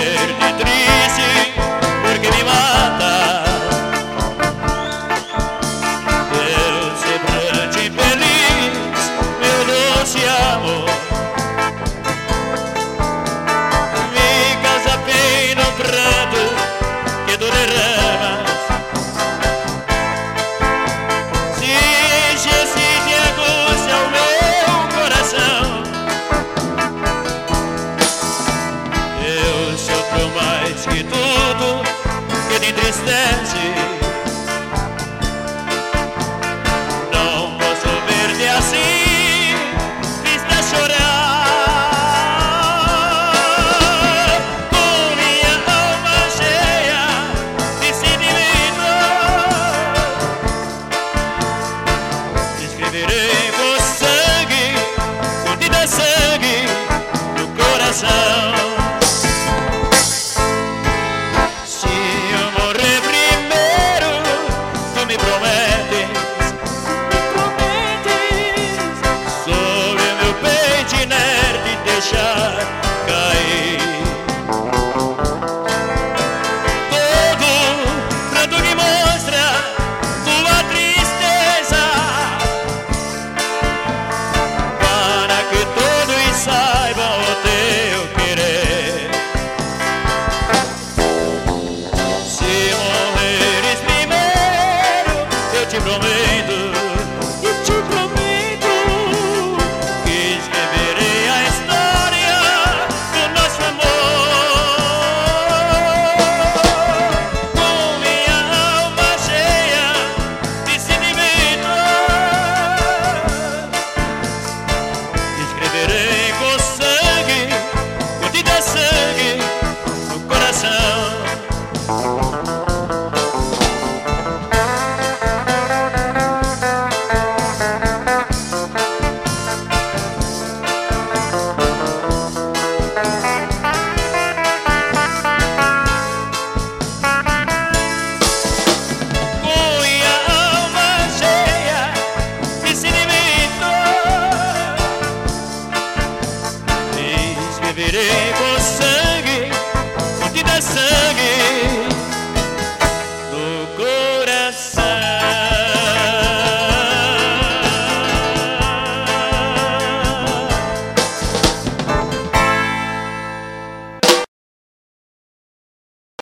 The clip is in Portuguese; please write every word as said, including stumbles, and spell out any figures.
ver-te triste, porque me mata. Eu semblante feliz, meu doce amor, ficas a pena no pranto que tu derramas. Se enche-se de angústia o meu coração, eu sofro mais que tudo que te entristece.